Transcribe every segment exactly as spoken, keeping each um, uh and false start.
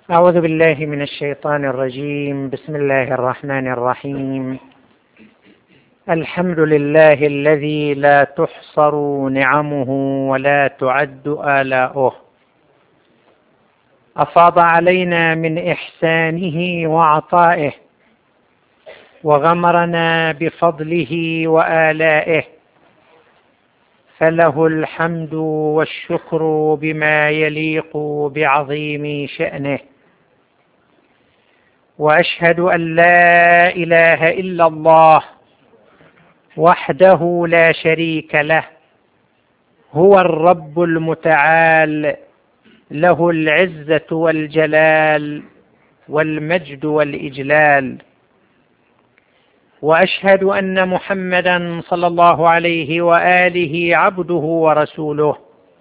أعوذ بالله من الشيطان الرجيم. بسم الله الرحمن الرحيم. الحمد لله الذي لا تحصر نعمه ولا تعد آلاؤه، أفاض علينا من إحسانه وعطائه، وغمرنا بفضله وآلائه، فله الحمد والشكر بما يليق بعظيم شأنه. وأشهد أن لا إله إلا الله وحده لا شريك له، هو الرب المتعال، له العزة والجلال والمجد والإجلال. وأشهد أن محمدا صلى الله عليه وآله عبده ورسوله،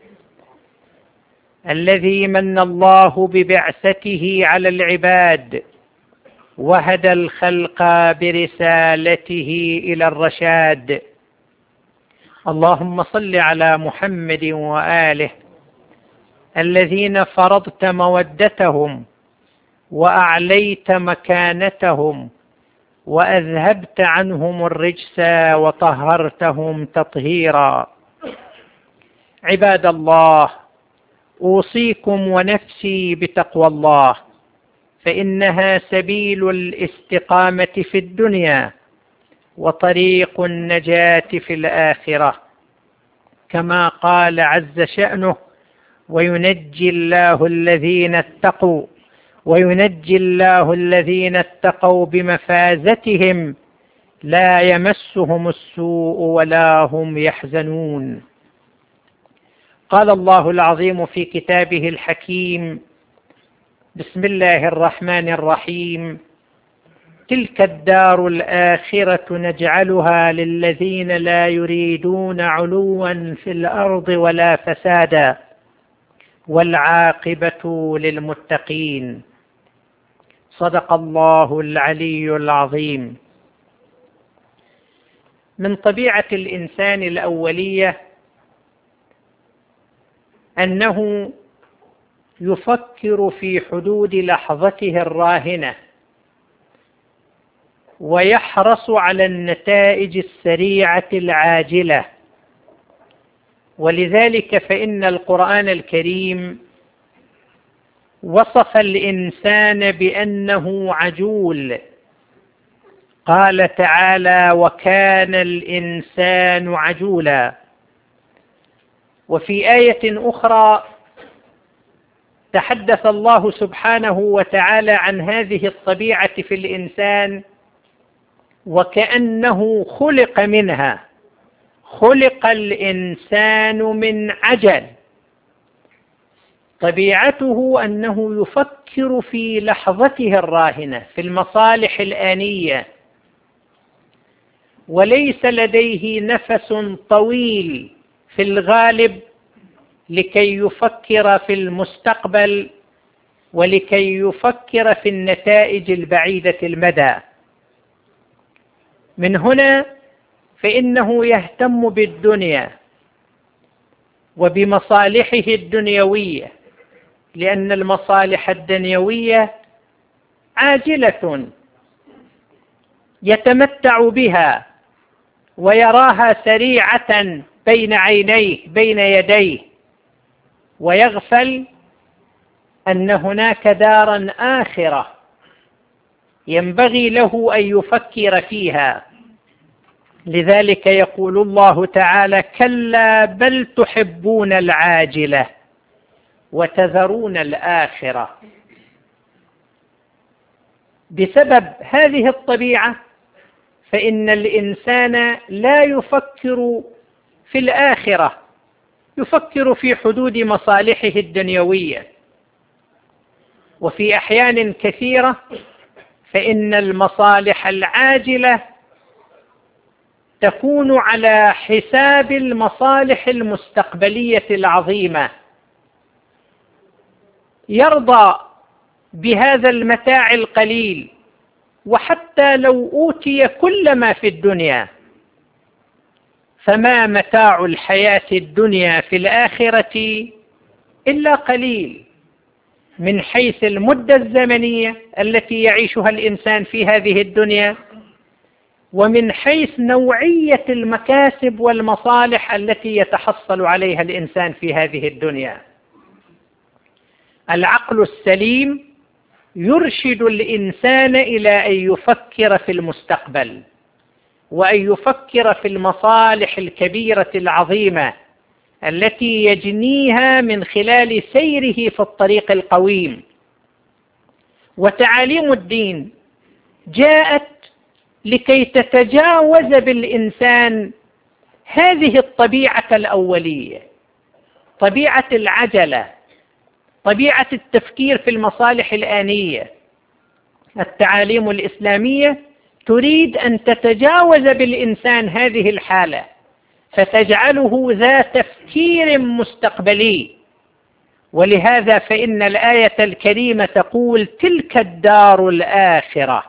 الذي من الله ببعثته على العباد، وهدى الخلق برسالته إلى الرشاد. اللهم صل على محمد وآله الذين فرضت مودتهم وأعليت مكانتهم وأذهبت عنهم الرجس وطهرتهم تطهيرا. عباد الله، أوصيكم ونفسي بتقوى الله، فإنها سبيل الاستقامة في الدنيا وطريق النجاة في الآخرة، كما قال عز شأنه: وينجي الله الذين اتقوا وينجي الله الذين اتقوا بمفازتهم لا يمسهم السوء ولا هم يحزنون. قال الله العظيم في كتابه الحكيم: بسم الله الرحمن الرحيم: تلك الدار الآخرة نجعلها للذين لا يريدون علوا في الأرض ولا فسادا والعاقبة للمتقين. صدق الله العلي العظيم. من طبيعة الإنسان الأولية أنه يفكر في حدود لحظته الراهنة، ويحرص على النتائج السريعة العاجلة. ولذلك فإن القرآن الكريم وصف الإنسان بأنه عجول. قال تعالى: وكان الإنسان عجولا. وفي آية أخرى تحدث الله سبحانه وتعالى عن هذه الطبيعة في الإنسان وكأنه خلق منها. خلق الإنسان من عجل. طبيعته أنه يفكر في لحظته الراهنة، في المصالح الآنية، وليس لديه نفس طويل في الغالب لكي يفكر في المستقبل ولكي يفكر في النتائج البعيدة المدى. من هنا فإنه يهتم بالدنيا وبمصالحه الدنيوية، لأن المصالح الدنيوية عاجلة يتمتع بها ويراها سريعة بين عينيه بين يديه، ويغفل أن هناك دارا آخرة ينبغي له أن يفكر فيها. لذلك يقول الله تعالى: كلا بل تحبون العاجلة وتذرون الآخرة. بسبب هذه الطبيعة فإن الإنسان لا يفكر في الآخرة، يفكر في حدود مصالحه الدنيوية. وفي أحيان كثيرة فإن المصالح العاجلة تكون على حساب المصالح المستقبلية العظيمة. يرضى بهذا المتاع القليل، وحتى لو أوتي كل ما في الدنيا فما متاع الحياة الدنيا في الآخرة إلا قليل. من حيث المدة الزمنية التي يعيشها الإنسان في هذه الدنيا، ومن حيث نوعية المكاسب والمصالح التي يتحصل عليها الإنسان في هذه الدنيا. العقل السليم يرشد الإنسان إلى أن يفكر في المستقبل، وأن يفكر في المصالح الكبيرة العظيمة التي يجنيها من خلال سيره في الطريق القويم. وتعاليم الدين جاءت لكي تتجاوز بالإنسان هذه الطبيعة الأولية، طبيعة العجلة، طبيعة التفكير في المصالح الآنية. التعاليم الإسلامية تريد أن تتجاوز بالإنسان هذه الحالة، فتجعله ذا تفكير مستقبلي. ولهذا فإن الآية الكريمة تقول: تلك الدار الآخرة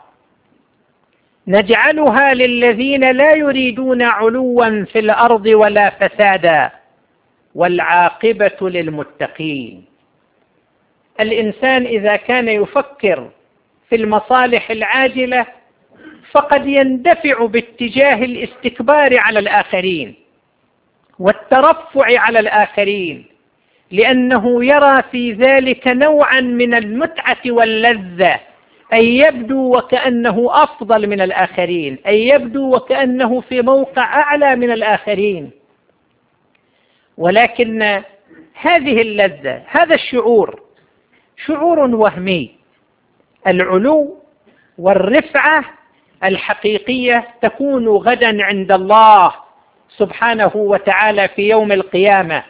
نجعلها للذين لا يريدون علوا في الأرض ولا فسادا والعاقبة للمتقين. الإنسان إذا كان يفكر في المصالح العاجلة فقد يندفع باتجاه الاستكبار على الآخرين والترفع على الآخرين، لأنه يرى في ذلك نوعا من المتعة واللذة، أن يبدو وكأنه أفضل من الآخرين، أن يبدو وكأنه في موقع أعلى من الآخرين. ولكن هذه اللذة، هذا الشعور، شعور وهمي. العلو والرفعة الحقيقية تكون غدا عند الله سبحانه وتعالى في يوم القيامة.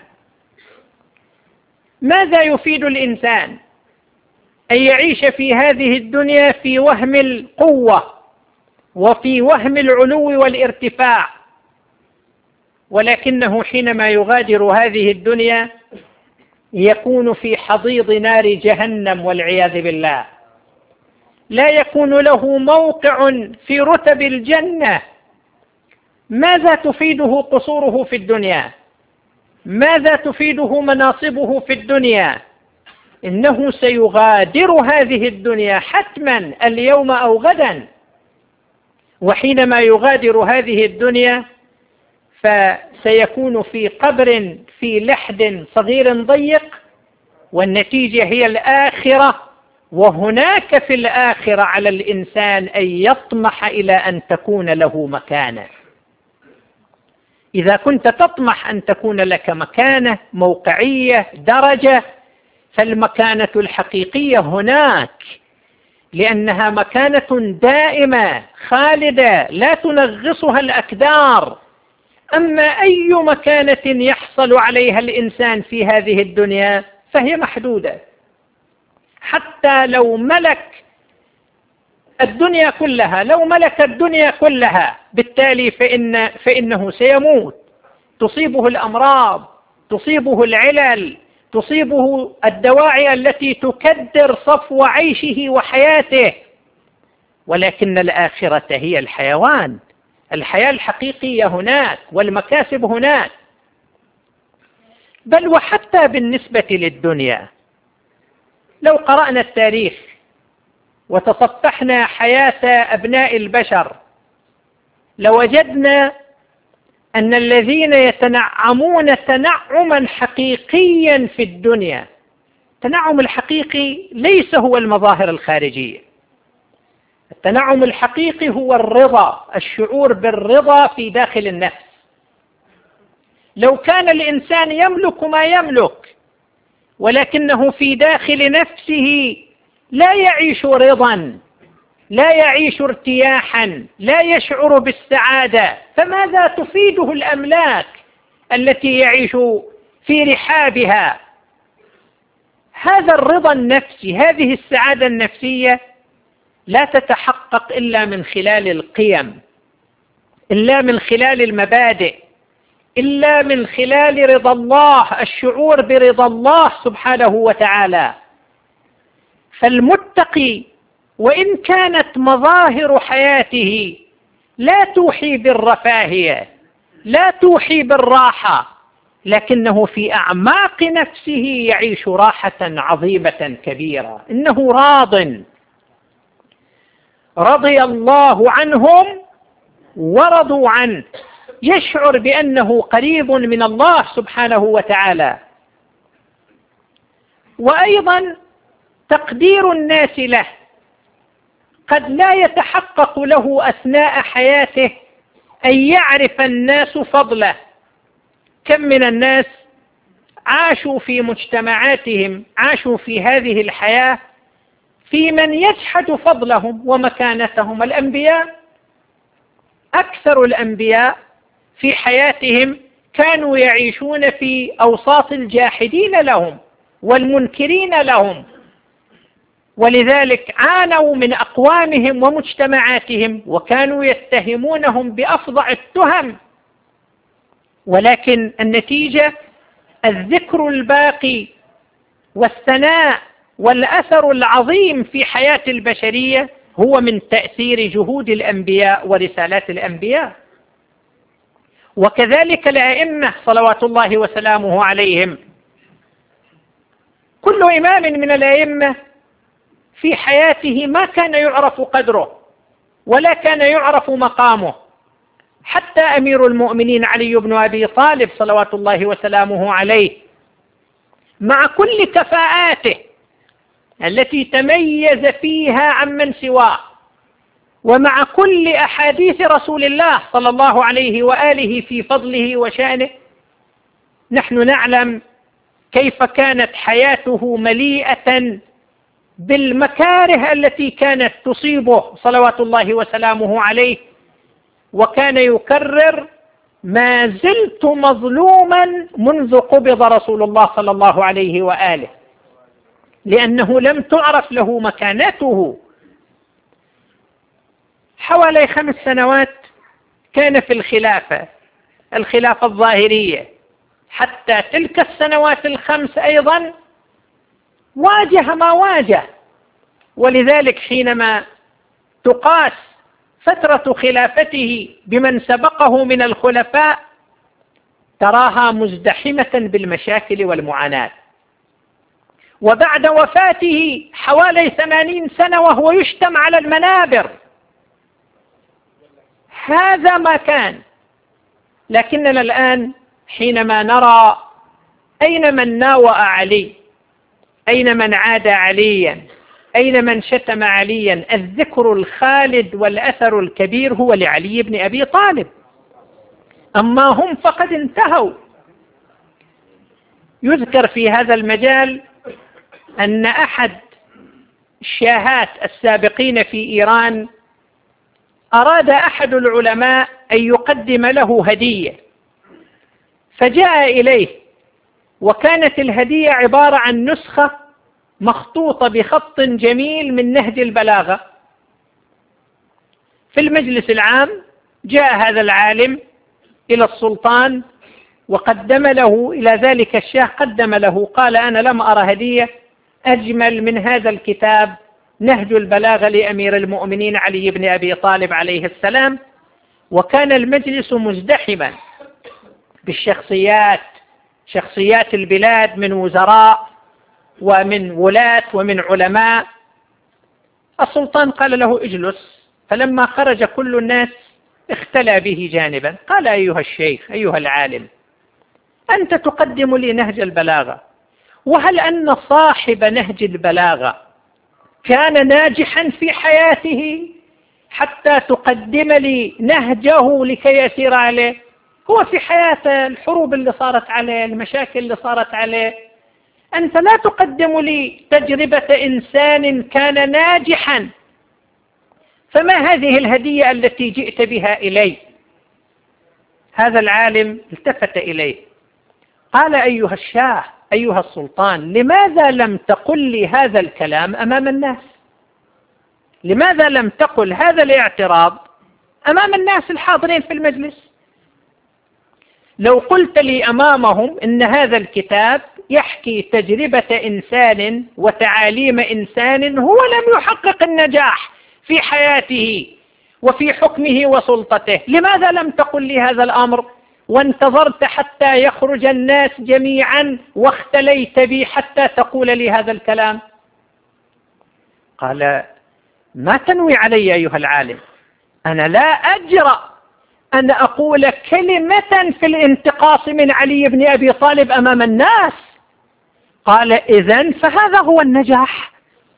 ماذا يفيد الإنسان أن يعيش في هذه الدنيا في وهم القوة وفي وهم العلو والارتفاع، ولكنه حينما يغادر هذه الدنيا يكون في حضيض نار جهنم والعياذ بالله، لا يكون له موقع في رتب الجنة. ماذا تفيده قصوره في الدنيا؟ ماذا تفيده مناصبه في الدنيا؟ إنه سيغادر هذه الدنيا حتما اليوم أو غدا، وحينما يغادر هذه الدنيا فسيكون في قبر في لحد صغير ضيق، والنتيجة هي الآخرة. وهناك في الآخرة على الإنسان أن يطمح إلى أن تكون له مكانة. إذا كنت تطمح أن تكون لك مكانة، موقعية، درجة، فالمكانة الحقيقية هناك، لأنها مكانة دائمة خالدة لا تنغصها الأكدار. أما أي مكانة يحصل عليها الإنسان في هذه الدنيا فهي محدودة. حتى لو ملك الدنيا كلها، لو ملك الدنيا كلها، بالتالي فإن فإنه سيموت، تصيبه الأمراض، تصيبه العلل، تصيبه الدواعي التي تكدر صفو عيشه وحياته. ولكن الآخرة هي الحيوان، الحياة الحقيقية هناك، والمكاسب هناك. بل وحتى بالنسبة للدنيا، لو قرأنا التاريخ وتصفحنا حياة أبناء البشر لوجدنا أن الذين يتنعمون تنعما حقيقيا في الدنيا، التنعم الحقيقي ليس هو المظاهر الخارجية. التنعم الحقيقي هو الرضا، الشعور بالرضا في داخل النفس. لو كان الإنسان يملك ما يملك ولكنه في داخل نفسه لا يعيش رضا، لا يعيش ارتياحا، لا يشعر بالسعادة، فماذا تفيده الأملاك التي يعيش في رحابها؟ هذا الرضا النفسي، هذه السعادة النفسية لا تتحقق إلا من خلال القيم، إلا من خلال المبادئ، إلا من خلال رضا الله، الشعور برضا الله سبحانه وتعالى. فالمتقي وإن كانت مظاهر حياته، لا توحي بالرفاهية، لا توحي بالراحة، لكنه في أعماق نفسه يعيش راحة عظيمة كبيرة. إنه راض، رضي الله عنهم ورضوا عنه، يشعر بأنه قريب من الله سبحانه وتعالى. وأيضا تقدير الناس له قد لا يتحقق له أثناء حياته أن يعرف الناس فضله. كم من الناس عاشوا في مجتمعاتهم، عاشوا في هذه الحياة في من يجحد فضلهم ومكانتهم. الأنبياء، أكثر الأنبياء في حياتهم كانوا يعيشون في أوساط الجاحدين لهم والمنكرين لهم، ولذلك عانوا من أقوامهم ومجتمعاتهم وكانوا يتهمونهم بأفظع التهم. ولكن النتيجة الذكر الباقي والثناء والأثر العظيم في حياة البشرية هو من تأثير جهود الأنبياء ورسالات الأنبياء. وكذلك الأئمة صلوات الله وسلامه عليهم، كل إمام من الأئمة في حياته ما كان يعرف قدره ولا كان يعرف مقامه. حتى أمير المؤمنين علي بن أبي طالب صلوات الله وسلامه عليه، مع كل كفاءاته التي تميز فيها عمن سواه، ومع كل أحاديث رسول الله صلى الله عليه وآله في فضله وشأنه، نحن نعلم كيف كانت حياته مليئة بالمكاره التي كانت تصيبه صلوات الله وسلامه عليه. وكان يكرر: ما زلت مظلوما منذ قبض رسول الله صلى الله عليه وآله، لأنه لم تعرف له مكانته. حوالي خمس سنوات كان في الخلافة، الخلافة الظاهرية. حتى تلك السنوات الخمس أيضا واجه ما واجه. ولذلك حينما تقاس فترة خلافته بمن سبقه من الخلفاء تراها مزدحمة بالمشاكل والمعاناة. وبعد وفاته حوالي ثمانين سنة وهو يشتم على المنابر. هذا ما كان. لكننا الآن حينما نرى أين من ناوأ علي، أين من عاد عليا، أين من شتم عليا، الذكر الخالد والأثر الكبير هو لعلي بن أبي طالب. أما هم فقد انتهوا. يذكر في هذا المجال أن أحد الشاهات السابقين في إيران أراد أحد العلماء أن يقدم له هدية، فجاء إليه وكانت الهدية عبارة عن نسخة مخطوطة بخط جميل من نهج البلاغة. في المجلس العام جاء هذا العالم إلى السلطان وقدم له إلى ذلك الشاه، قدم له قال: أنا لم أرى هدية أجمل من هذا الكتاب نهج البلاغة لأمير المؤمنين علي بن أبي طالب عليه السلام. وكان المجلس مزدحما بالشخصيات، شخصيات البلاد من وزراء ومن ولاة ومن علماء. السلطان قال له: اجلس. فلما خرج كل الناس اختلى به جانبا، قال: أيها الشيخ، أيها العالم، أنت تقدم لي نهج البلاغة، وهل أن صاحب نهج البلاغة كان ناجحا في حياته حتى تقدم لي نهجه لكي يسير عليه؟ هو في حياته الحروب اللي صارت عليه، المشاكل اللي صارت عليه. أنت لا تقدم لي تجربة إنسان كان ناجحا. فما هذه الهدية التي جئت بها إلي؟ هذا العالم التفت إليه قال: أيها الشاه، أيها السلطان، لماذا لم تقل لي هذا الكلام أمام الناس؟ لماذا لم تقل هذا الاعتراض أمام الناس الحاضرين في المجلس؟ لو قلت لي أمامهم إن هذا الكتاب يحكي تجربة إنسان وتعاليم إنسان هو لم يحقق النجاح في حياته وفي حكمه وسلطته، لماذا لم تقل لي هذا الأمر؟ وانتظرت حتى يخرج الناس جميعا واختليت بي حتى تقول لي هذا الكلام؟ قال: ما تنوي علي أيها العالم؟ أنا لا أجرأ أن أقول كلمة في الانتقاص من علي بن أبي طالب أمام الناس. قال: إذن فهذا هو النجاح.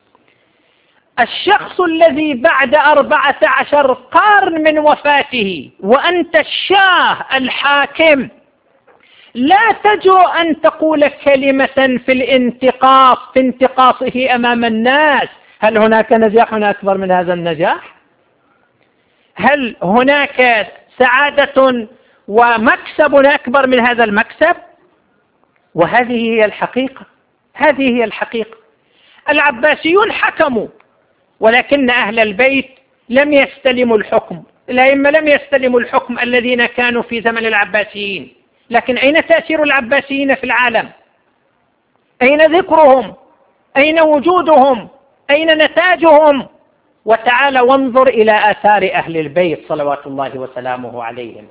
الشخص الذي بعد أربعة عشر قرن من وفاته وأنت الشاه الحاكم لا تجرؤ أن تقول كلمة في الانتقاص في انتقاصه أمام الناس. هل هناك نجاح أكبر من هذا النجاح؟ هل هناك سعادة ومكسب أكبر من هذا المكسب؟ وهذه هي الحقيقة، هذه هي الحقيقة. العباسيون حكموا، ولكن أهل البيت لم يستلموا الحكم. الأئمة لم يستلموا الحكم الذين كانوا في زمن العباسيين. لكن أين تأثير العباسيين في العالم؟ أين ذكرهم؟ أين وجودهم؟ أين نتاجهم؟ وتعال وانظر إلى آثار أهل البيت صلوات الله وسلامه عليهم.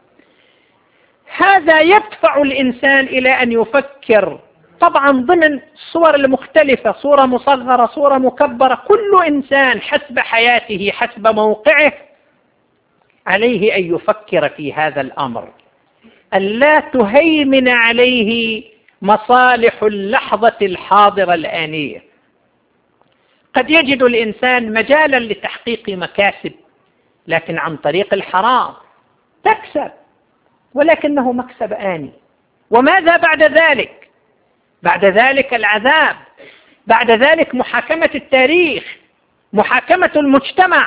هذا يدفع الإنسان إلى أن يفكر، طبعا ضمن الصور المختلفة، صورة مصغرة، صورة مكبرة، كل إنسان حسب حياته حسب موقعه عليه أن يفكر في هذا الأمر، أن لا تهيمن عليه مصالح اللحظة الحاضرة الآنية. قد يجد الإنسان مجالا لتحقيق مكاسب، لكن عن طريق الحرام تكسب، ولكنه مكسب آني. وماذا بعد ذلك؟ بعد ذلك العذاب، بعد ذلك محاكمة التاريخ، محاكمة المجتمع.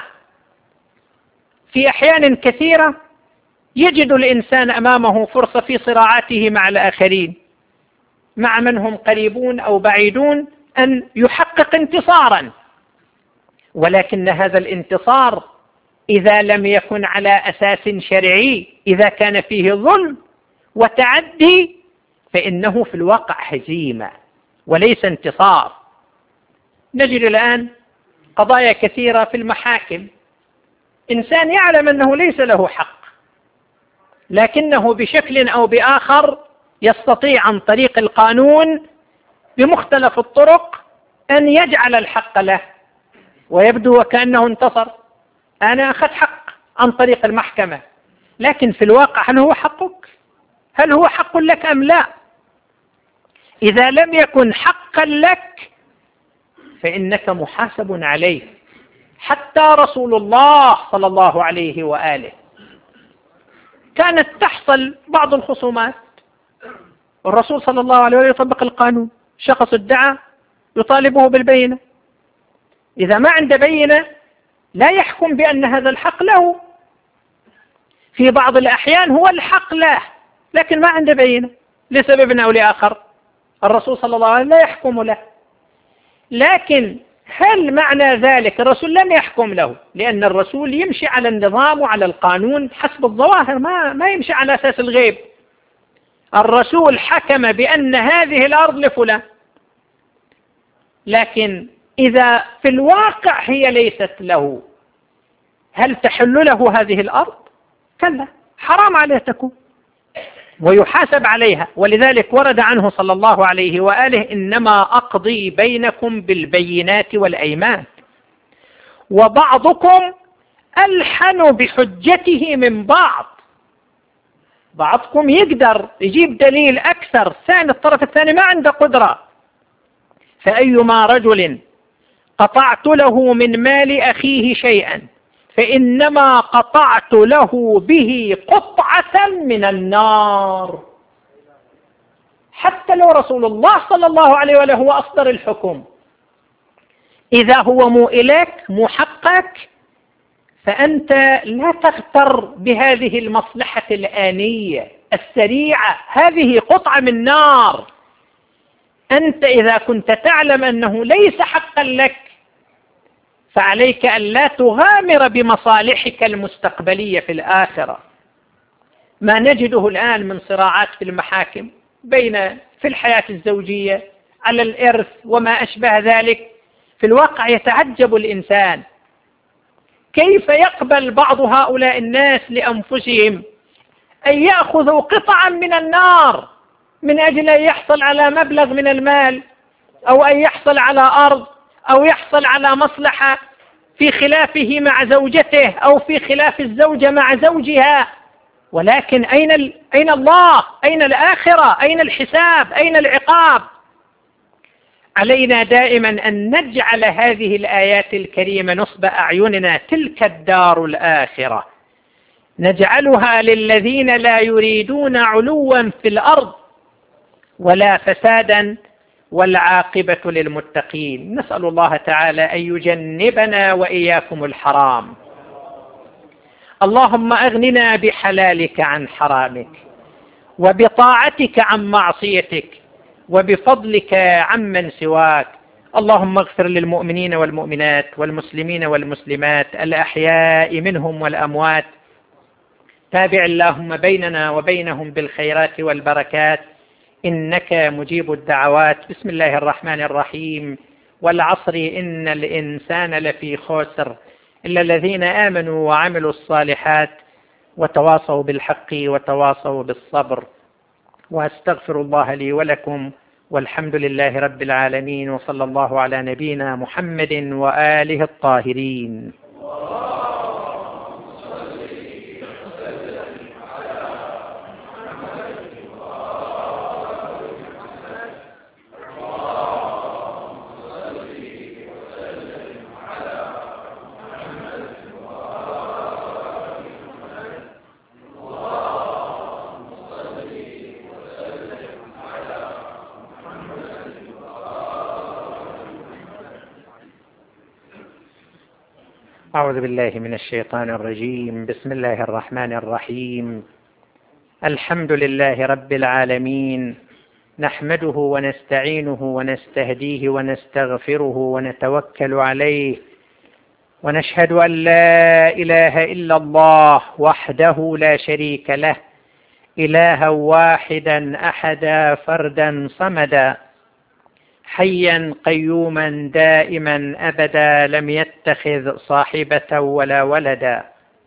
في أحيان كثيرة يجد الإنسان أمامه فرصة في صراعاته مع الآخرين، مع من هم قريبون أو بعيدون، أن يحقق انتصارا، ولكن هذا الانتصار إذا لم يكن على أساس شرعي، إذا كان فيه ظلم وتعدي، فإنه في الواقع هزيمة وليس انتصار. نجد الآن قضايا كثيرة في المحاكم، إنسان يعلم أنه ليس له حق، لكنه بشكل أو بآخر يستطيع عن طريق القانون بمختلف الطرق أن يجعل الحق له، ويبدو وكأنه انتصر. أنا أخذت حق عن طريق المحكمة، لكن في الواقع هل هو حقك؟ هل هو حق لك أم لا؟ إذا لم يكن حقا لك فإنك محاسب عليه. حتى رسول الله صلى الله عليه وآله كانت تحصل بعض الخصومات، والرسول صلى الله عليه وآله يطبق القانون. شخص ادعى يطالبه بالبينة، إذا ما عنده بينة لا يحكم بأن هذا الحق له. في بعض الأحيان هو الحق له لكن ما عنده بينة لسبب أو لآخر، الرسول صلى الله عليه وسلم لا يحكم له. لكن هل معنى ذلك الرسول لم يحكم له؟ لأن الرسول يمشي على النظام وعلى القانون حسب الظواهر، ما, ما يمشي على أساس الغيب. الرسول حكم بأن هذه الأرض لفلان، لكن إذا في الواقع هي ليست له، هل تحل له هذه الأرض؟ كلا، حرام عليه تكون ويحاسب عليها. ولذلك ورد عنه صلى الله عليه وآله: إنما أقضي بينكم بالبينات والأيمان، وبعضكم ألحن بحجته من بعض. بعضكم يقدر يجيب دليل أكثر، ثاني الطرف الثاني ما عنده قدرة. فأيما رجل قطعت له من مال أخيه شيئا فإنما قطعت له به قطعة من النار. حتى لو رسول الله صلى الله عليه وآله هو أصدر الحكم، إذا هو مو إليك مو حقك، فأنت لا تغتر بهذه المصلحة الآنية السريعة، هذه قطعة من نار. أنت إذا كنت تعلم أنه ليس حقا لك فعليك أن لا تغامر بمصالحك المستقبلية في الآخرة. ما نجده الآن من صراعات في المحاكم بين في الحياة الزوجية على الإرث وما أشبه ذلك، في الواقع يتعجب الإنسان كيف يقبل بعض هؤلاء الناس لأنفسهم أن يأخذوا قطعا من النار من أجل أن يحصل على مبلغ من المال، أو أن يحصل على أرض، أو يحصل على مصلحة في خلافه مع زوجته، أو في خلاف الزوجة مع زوجها. ولكن أين أين الله؟ أين الآخرة؟ أين الحساب؟ أين العقاب؟ علينا دائما أن نجعل هذه الآيات الكريمة نصب أعيننا. تلك الدار الآخرة نجعلها للذين لا يريدون علوا في الأرض ولا فسادا والعاقبة للمتقين. نسأل الله تعالى أن يجنبنا وإياكم الحرام. اللهم أغننا بحلالك عن حرامك، وبطاعتك عن معصيتك، وبفضلك عمن سواك. اللهم اغفر للمؤمنين والمؤمنات والمسلمين والمسلمات الأحياء منهم والأموات. تابع اللهم بيننا وبينهم بالخيرات والبركات، إنك مجيب الدعوات. بسم الله الرحمن الرحيم. والعصر إن الإنسان لفي خسر إلا الذين آمنوا وعملوا الصالحات وتواصوا بالحق وتواصوا بالصبر. وأستغفر الله لي ولكم، والحمد لله رب العالمين، وصلى الله على نبينا محمد وآله الطاهرين. أعوذ بالله من الشيطان الرجيم. بسم الله الرحمن الرحيم. الحمد لله رب العالمين، نحمده ونستعينه ونستهديه ونستغفره ونتوكل عليه، ونشهد أن لا إله إلا الله وحده لا شريك له، إلها واحدا أحدا فردا صمدا، حيا قيوما دائما أبدا، لم يتخذ صاحبة ولا ولدا.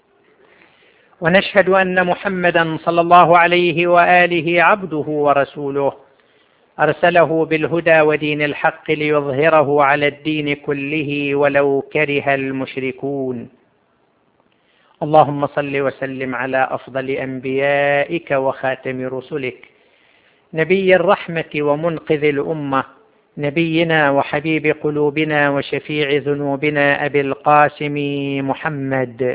ونشهد أن محمدا صلى الله عليه وآله عبده ورسوله، أرسله بالهدى ودين الحق ليظهره على الدين كله ولو كره المشركون. اللهم صل وسلم على أفضل أنبيائك وخاتم رسلك، نبي الرحمة ومنقذ الأمة، نبينا وحبيب قلوبنا وشفيع ذنوبنا أبي القاسم محمد.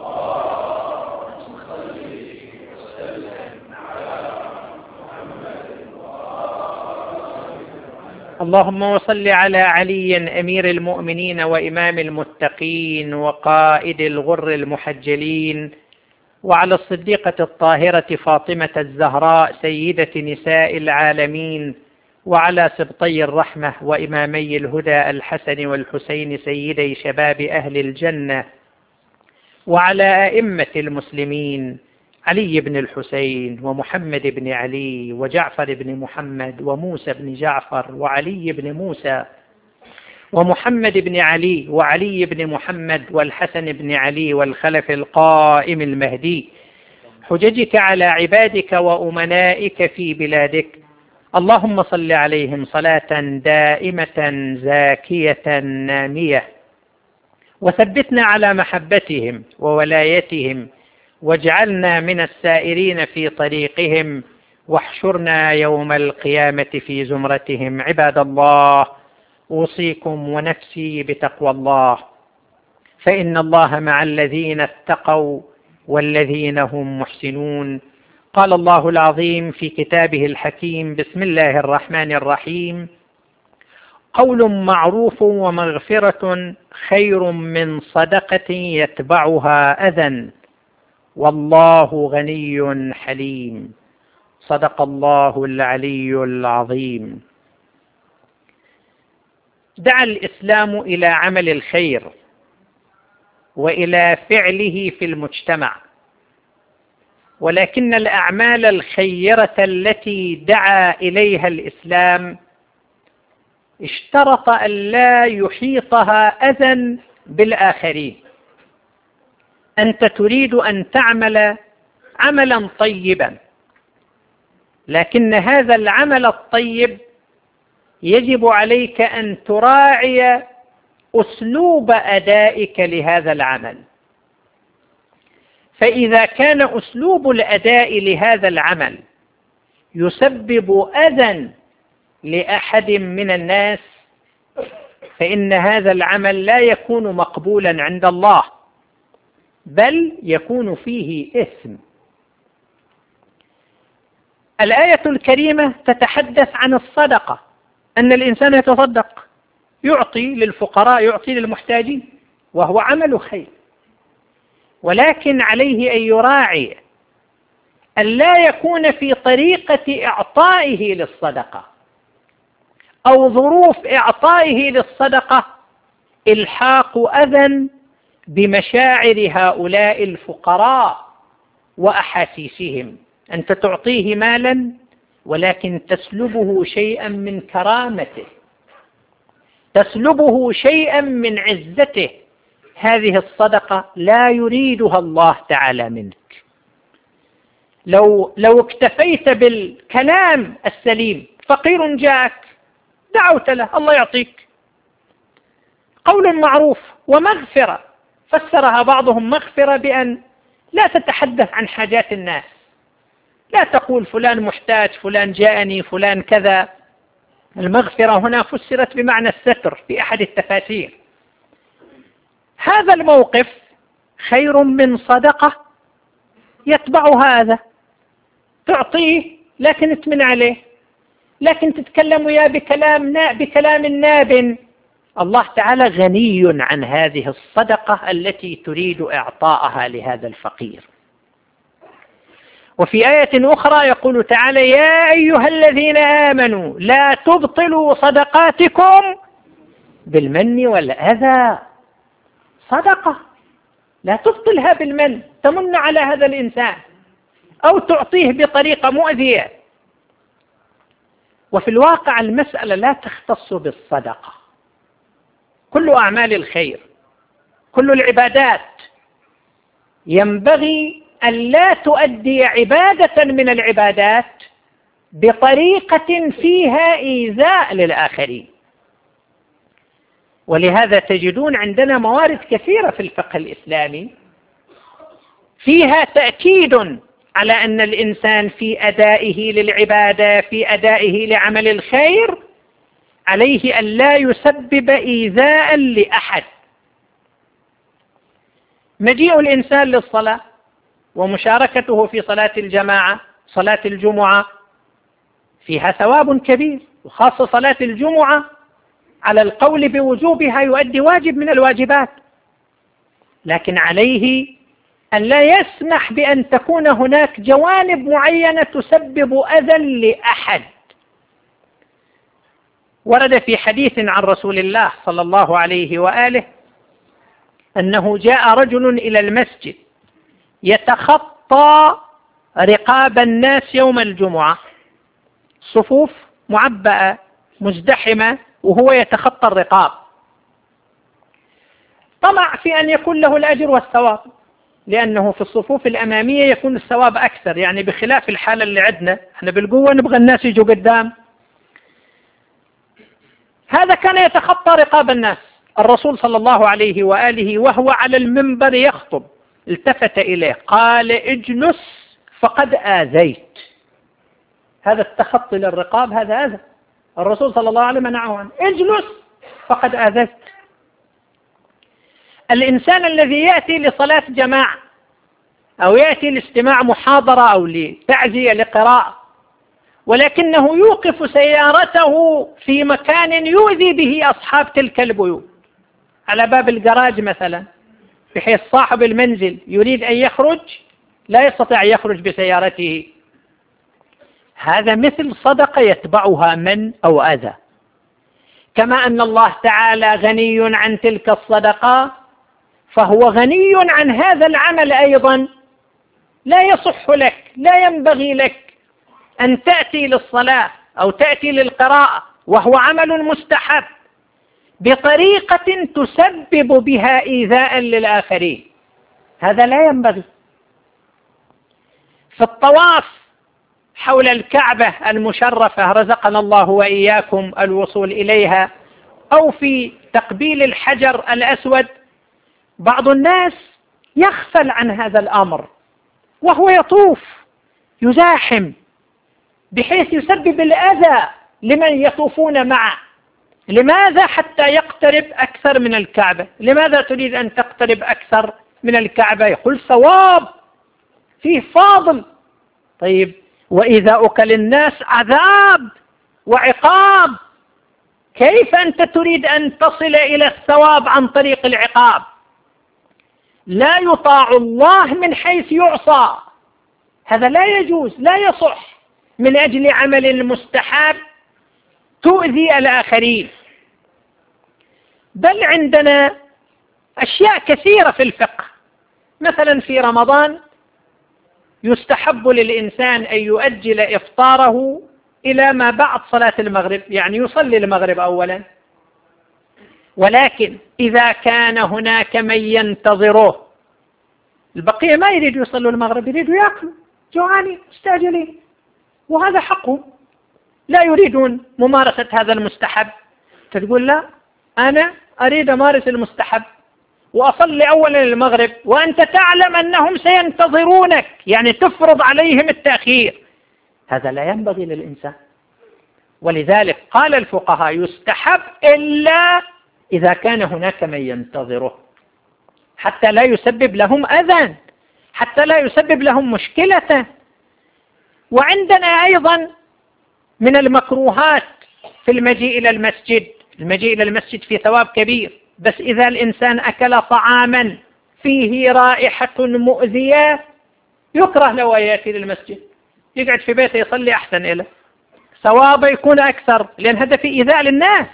اللهم وصل على علي أمير المؤمنين وإمام المتقين وقائد الغر المحجلين، وعلى الصديقة الطاهرة فاطمة الزهراء سيدة نساء العالمين، وعلى سبطي الرحمة وإمامي الهدى الحسن والحسين سيدي شباب أهل الجنة، وعلى أئمة المسلمين علي بن الحسين ومحمد بن علي وجعفر بن محمد وموسى بن جعفر وعلي بن موسى ومحمد بن علي وعلي بن محمد والحسن بن علي والخلف القائم المهدي، حججك على عبادك وأمنائك في بلادك. اللهم صل عليهم صلاة دائمة زاكية نامية، وثبتنا على محبتهم وولايتهم، واجعلنا من السائرين في طريقهم، واحشرنا يوم القيامة في زمرتهم. عباد الله، أوصيكم ونفسي بتقوى الله، فإن الله مع الذين اتقوا والذين هم محسنون. قال الله العظيم في كتابه الحكيم: بسم الله الرحمن الرحيم. قول معروف ومغفرة خير من صدقة يتبعها أذى، والله غني حليم. صدق الله العلي العظيم. دعا الإسلام إلى عمل الخير وإلى فعله في المجتمع، ولكن الأعمال الخيرة التي دعا إليها الإسلام اشترط أن لا يحيطها أذى بالآخرين. أنت تريد أن تعمل عملا طيبا، لكن هذا العمل الطيب يجب عليك أن تراعي أسلوب أدائك لهذا العمل. فإذا كان أسلوب الأداء لهذا العمل يسبب أذى لأحد من الناس فإن هذا العمل لا يكون مقبولا عند الله، بل يكون فيه إثم. الآية الكريمة تتحدث عن الصدقة، أن الإنسان يتصدق، يعطي للفقراء، يعطي للمحتاجين، وهو عمل خير، ولكن عليه أن يراعي أن لا يكون في طريقة إعطائه للصدقة أو ظروف إعطائه للصدقة إلحاق أذى بمشاعر هؤلاء الفقراء وأحاسيسهم. أنت تعطيه مالا ولكن تسلبه شيئا من كرامته، تسلبه شيئا من عزته. هذه الصدقة لا يريدها الله تعالى منك. لو لو اكتفيت بالكلام السليم، فقير جاءك دعوت له الله يعطيك، قول معروف ومغفرة، فسرها بعضهم مغفرة بأن لا تتحدث عن حاجات الناس، لا تقول فلان محتاج، فلان جاءني، فلان كذا. المغفرة هنا فسرت بمعنى الستر في أحد التفاسير. هذا الموقف خير من صدقة يتبع هذا، تعطيه لكن تمن عليه، لكن تتكلم وياه بكلام بكلام ناب. الله تعالى غني عن هذه الصدقة التي تريد إعطاءها لهذا الفقير. وفي آية أخرى يقول تعالى: يا أيها الذين آمنوا لا تبطلوا صدقاتكم بالمن والأذى. صدقة لا تبطلها بالمن، تمن على هذا الإنسان أو تعطيه بطريقة مؤذية. وفي الواقع المسألة لا تختص بالصدقة، كل أعمال الخير، كل العبادات ينبغي أن لا تؤدي عبادة من العبادات بطريقة فيها إيذاء للآخرين. ولهذا تجدون عندنا موارد كثيرة في الفقه الإسلامي فيها تأكيد على أن الإنسان في أدائه للعبادة، في أدائه لعمل الخير، عليه أن لا يسبب إيذاء لأحد. مجيء الإنسان للصلاة ومشاركته في صلاة الجماعة، صلاة الجمعة فيها ثواب كبير، وخاصة صلاة الجمعة على القول بوجوبها يؤدي واجب من الواجبات، لكن عليه أن لا يسمح بأن تكون هناك جوانب معينة تسبب أذى لأحد. ورد في حديث عن رسول الله صلى الله عليه وآله أنه جاء رجل إلى المسجد يتخطى رقاب الناس يوم الجمعة، صفوف معبأة مزدحمة وهو يتخطى الرقاب، طمع في أن يكون له الأجر والثواب، لأنه في الصفوف الأمامية يكون الثواب أكثر، يعني بخلاف الحالة اللي عندنا احنا بالقوة نبغى الناس يجوا قدام. هذا كان يتخطى رقاب الناس. الرسول صلى الله عليه وآله وهو على المنبر يخطب التفت إليه قال: اجلس فقد آذيت. هذا التخطي للرقاب هذا أذى، الرسول صلى الله عليه وسلم منعه عنه. اجلس فقد آذيت. الإنسان الذي يأتي لصلاة جماعة أو يأتي لاستماع محاضرة أو لتعزية لقراءة، ولكنه يوقف سيارته في مكان يؤذي به أصحاب تلك البيوت، على باب الجراج مثلا، بحيث صاحب المنزل يريد أن يخرج لا يستطيع أن يخرج بسيارته، هذا مثل صدقة يتبعها من أو أذى. كما أن الله تعالى غني عن تلك الصدقة، فهو غني عن هذا العمل أيضا. لا يصح لك، لا ينبغي لك أن تأتي للصلاة أو تأتي للقراءة وهو عمل مستحب بطريقة تسبب بها إيذاء للآخرين، هذا لا ينبغي. في الطواف حول الكعبة المشرفة رزقنا الله وإياكم الوصول إليها، أو في تقبيل الحجر الأسود، بعض الناس يغفل عن هذا الأمر وهو يطوف يزاحم بحيث يسبب الأذى لمن يطوفون معه. لماذا؟ حتى يقترب أكثر من الكعبة. لماذا تريد أن تقترب أكثر من الكعبة؟ يقول ثواب، فيه فاضل. طيب وإيذاؤك للناس عذاب وعقاب، كيف أنت تريد أن تصل إلى الثواب عن طريق العقاب؟ لا يطاع الله من حيث يعصى، هذا لا يجوز، لا يصح من أجل عمل مستحب تؤذي الآخرين. بل عندنا أشياء كثيرة في الفقه، مثلا في رمضان يستحب للإنسان أن يؤجل إفطاره إلى ما بعد صلاة المغرب، يعني يصلي المغرب أولا، ولكن إذا كان هناك من ينتظره، البقية ما يريدوا يصلوا المغرب، يريدوا يأكلوا، جوعانين مستعجلين، وهذا حقهم، لا يريدون ممارسة هذا المستحب. تقول لا، أنا أريد أمارس المستحب وأصلي أولا المغرب وأنت تعلم أنهم سينتظرونك، يعني تفرض عليهم التأخير، هذا لا ينبغي للإنسان. ولذلك قال الفقهاء يستحب إلا إذا كان هناك من ينتظره، حتى لا يسبب لهم أذى، حتى لا يسبب لهم مشكلة. وعندنا أيضا من المكروهات في المجيء إلى المسجد، المجيء إلى المسجد فيه ثواب كبير، بس إذا الإنسان أكل طعاما فيه رائحة مؤذية يكره له يأتي للمسجد، يقعد في بيته يصلي أحسن له، ثوابه يكون أكثر، لأن هذا في إيذاء للناس.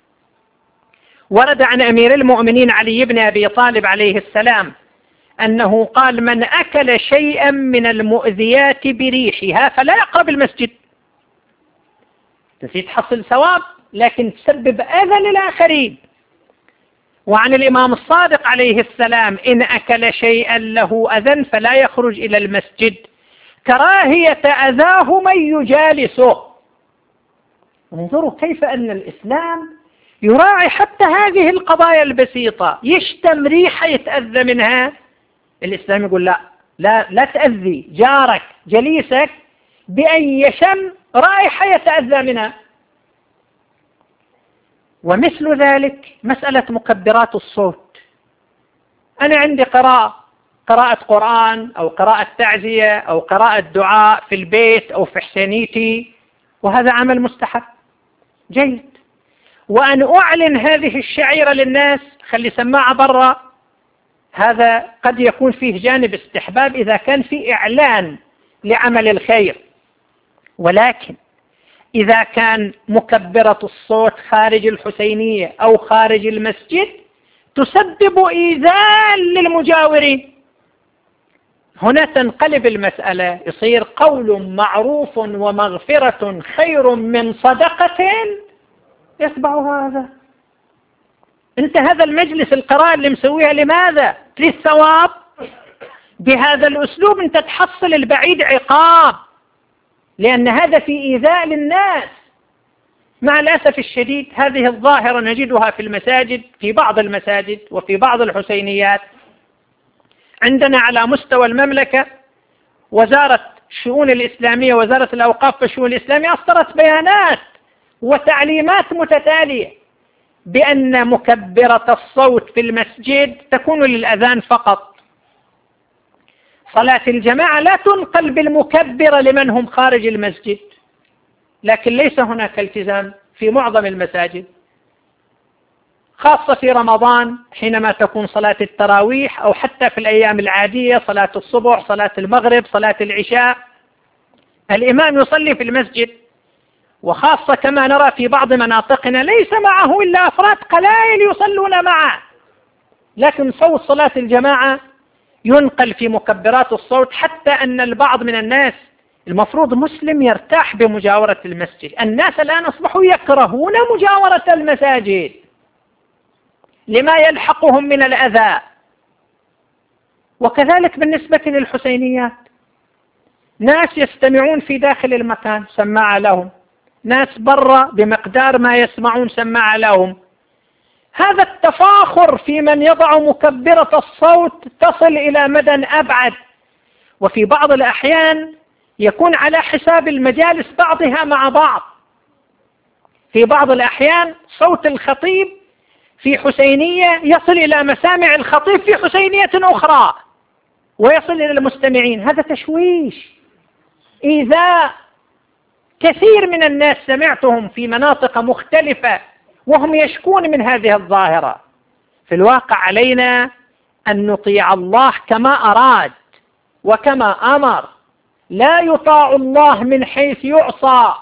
ورد عن أمير المؤمنين علي بن أبي طالب عليه السلام أنه قال: من أكل شيئا من المؤذيات بريحها فلا يقرب المسجد. تزيد تحصل ثواب لكن تسبب أذى للآخرين. وعن الإمام الصادق عليه السلام: إن أكل شيئا له أذى فلا يخرج إلى المسجد كراهية أذاه من يجالسه. انظروا كيف أن الإسلام يراعي حتى هذه القضايا البسيطة. يشتم ريحة يتأذى منها، الإسلام يقول لا لا لا تأذي جارك جليسك بأن يشم رائحة يتأذى منها. ومثل ذلك مسألة مكبرات الصوت. أنا عندي قراءة قراءة قرآن أو قراءة تعزية أو قراءة دعاء في البيت أو في حسينيتي، وهذا عمل مستحب جيد. وأن أعلن هذه الشعيرة للناس، خلي سماعة برا، هذا قد يكون فيه جانب استحباب إذا كان فيه إعلان لعمل الخير. ولكن إذا كان مكبرة الصوت خارج الحسينية أو خارج المسجد تسبب إيذاء للمجاورين، هنا تنقلب المسألة، يصير قول معروف ومغفرة خير من صدقة يتبع هذا. انت هذا المجلس القراءة اللي مسويها لماذا؟ للثواب. بهذا الأسلوب انت تحصل البعيد عقاب، لأن هذا في إيذاء للناس. مع الأسف الشديد هذه الظاهرة نجدها في المساجد، في بعض المساجد وفي بعض الحسينيات. عندنا على مستوى المملكة وزارة الشؤون الإسلامية، وزارة الأوقاف في الشؤون الإسلامية، أصدرت بيانات وتعليمات متتالية بأن مكبرة الصوت في المسجد تكون للأذان فقط. صلاة الجماعة لا تنقل بالمكبرة لمن هم خارج المسجد، لكن ليس هناك التزام في معظم المساجد، خاصة في رمضان حينما تكون صلاة التراويح، أو حتى في الأيام العادية صلاة الصبح، صلاة المغرب، صلاة العشاء، الإمام يصلي في المسجد، وخاصة كما نرى في بعض مناطقنا ليس معه إلا أفراد قلائل يصلون معه، لكن صوت صلاة الجماعة ينقل في مكبرات الصوت، حتى أن البعض من الناس المفروض مسلم يرتاح بمجاورة المسجد. الناس الآن أصبحوا يكرهون مجاورة المساجد لما يلحقهم من الأذى. وكذلك بالنسبة للحسينيات، ناس يستمعون في داخل المكان سماعة لهم، ناس برا بمقدار ما يسمعون سماعة لهم. هذا التفاخر في من يضع مكبرة الصوت تصل إلى مدى أبعد، وفي بعض الأحيان يكون على حساب المجالس بعضها مع بعض. في بعض الأحيان صوت الخطيب في حسينية يصل إلى مسامع الخطيب في حسينية أخرى ويصل إلى المستمعين. هذا تشويش، إيذاء. كثير من الناس سمعتهم في مناطق مختلفة وهم يشكون من هذه الظاهرة. في الواقع علينا أن نطيع الله كما أراد وكما أمر، لا يطاع الله من حيث يعصى.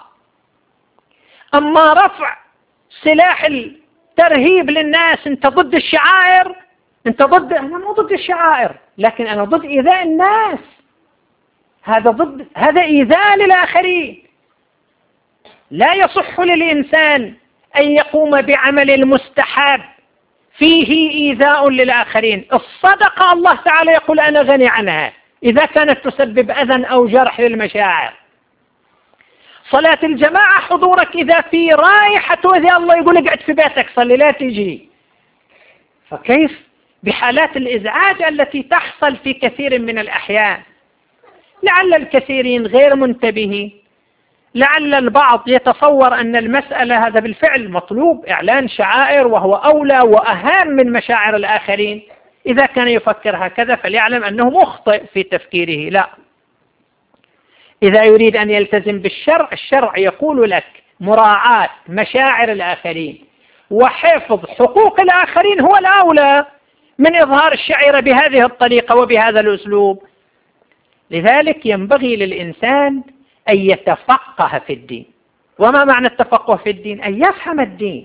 أما رفع سلاح الترهيب للناس، أنت ضد الشعائر، أنت ضد، أنا مو ضد الشعائر لكن أنا ضد إيذاء الناس، هذا ضد، هذا إيذاء للآخرين. لا يصح للإنسان أن يقوم بعمل المستحب فيه إيذاء للآخرين. الصدقة الله تعالى يقول أنا غني عنها إذا كانت تسبب أذى أو جرح للمشاعر. صلاة الجماعة حضورك إذا في رائحة وإذا الله يقول اقعد في بيتك صلي لا تجي. فكيف بحالات الإزعاج التي تحصل في كثير من الأحيان؟ لعل الكثيرين غير منتبهين، لعل البعض يتصور أن المسألة هذا بالفعل مطلوب إعلان شعائر وهو أولى وأهم من مشاعر الآخرين. إذا كان يفكر هكذا فليعلم أنه مخطئ في تفكيره. لا، إذا يريد أن يلتزم بالشرع، الشرع يقول لك مراعاة مشاعر الآخرين وحفظ حقوق الآخرين هو الأولى من إظهار الشعيرة بهذه الطريقة وبهذا الأسلوب. لذلك ينبغي للإنسان أن يتفقه في الدين. وما معنى التفقه في الدين؟ أن يفهم الدين،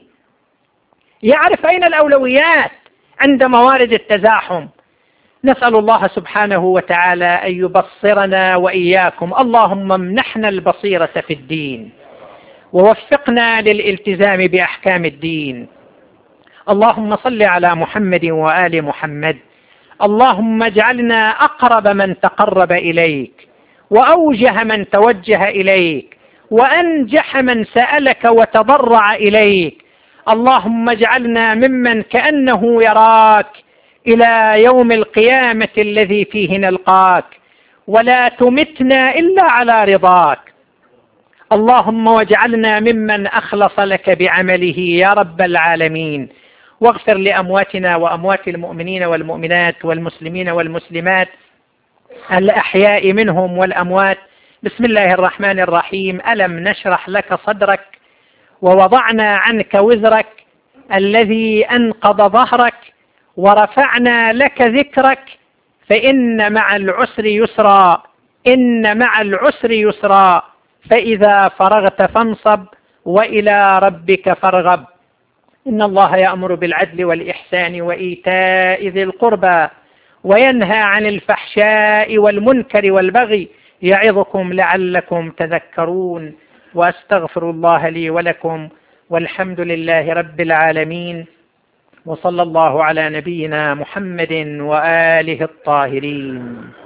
يعرف أين الأولويات عند موارد التزاحم. نسأل الله سبحانه وتعالى أن يبصرنا وإياكم. اللهم امنحنا البصيرة في الدين ووفقنا للالتزام بأحكام الدين. اللهم صل على محمد وآل محمد. اللهم اجعلنا أقرب من تقرب إليك وأوجه من توجه إليك وأنجح من سألك وتضرع إليك. اللهم اجعلنا ممن كأنه يراك إلى يوم القيامة الذي فيه نلقاك، ولا تمتنا إلا على رضاك. اللهم واجعلنا ممن أخلص لك بعمله يا رب العالمين. واغفر لأمواتنا وأموات المؤمنين والمؤمنات والمسلمين والمسلمات الأحياء منهم والأموات. بسم الله الرحمن الرحيم. ألم نشرح لك صدرك ووضعنا عنك وزرك الذي أنقض ظهرك ورفعنا لك ذكرك فإن مع العسر يسرا إن مع العسر يسرا فإذا فرغت فانصب وإلى ربك فارغب. إن الله يأمر بالعدل والإحسان وإيتاء ذي القربى وينهى عن الفحشاء والمنكر والبغي يعظكم لعلكم تذكرون. وأستغفر الله لي ولكم والحمد لله رب العالمين، وصلى الله على نبينا محمد وآله الطاهرين.